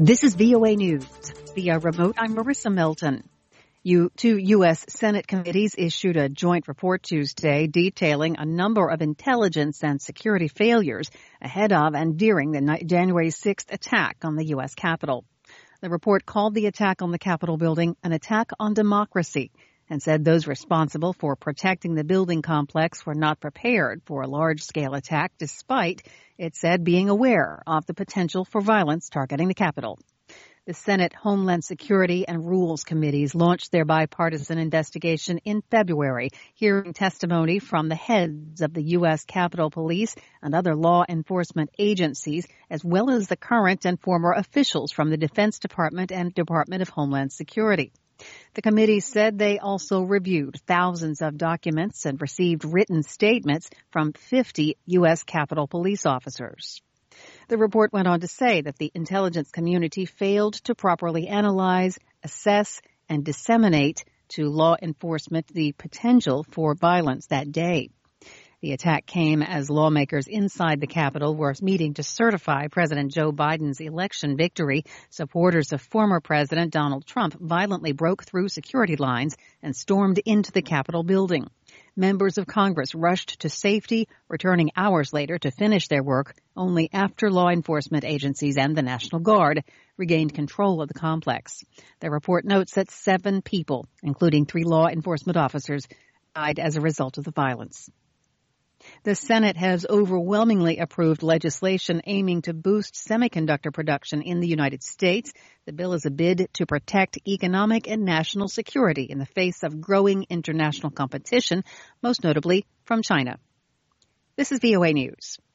This is VOA News. Via remote, I'm Marissa Melton. Two U.S. Senate committees issued a joint report Tuesday detailing a number of intelligence and security failures ahead of and during the January 6th attack on the U.S. Capitol. The report called the attack on the Capitol building an attack on democracy and said those responsible for protecting the building complex were not prepared for a large-scale attack despite, it said, being aware of the potential for violence targeting the Capitol. The Senate Homeland Security and Rules Committees launched their bipartisan investigation in February, hearing testimony from the heads of the U.S. Capitol Police and other law enforcement agencies, as well as the current and former officials from the Defense Department and Department of Homeland Security. The committee said they also reviewed thousands of documents and received written statements from 50 U.S. Capitol Police officers. The report went on to say that the intelligence community failed to properly analyze, assess, and disseminate to law enforcement the potential for violence that day. The attack came as lawmakers inside the Capitol were meeting to certify President Joe Biden's election victory. Supporters of former President Donald Trump violently broke through security lines and stormed into the Capitol building. Members of Congress rushed to safety, returning hours later to finish their work only after law enforcement agencies and the National Guard regained control of the complex. The report notes that 7 people, including 3 law enforcement officers, died as a result of the violence. The Senate has overwhelmingly approved legislation aiming to boost semiconductor production in the United States. The bill is a bid to protect economic and national security in the face of growing international competition, most notably from China. This is VOA News.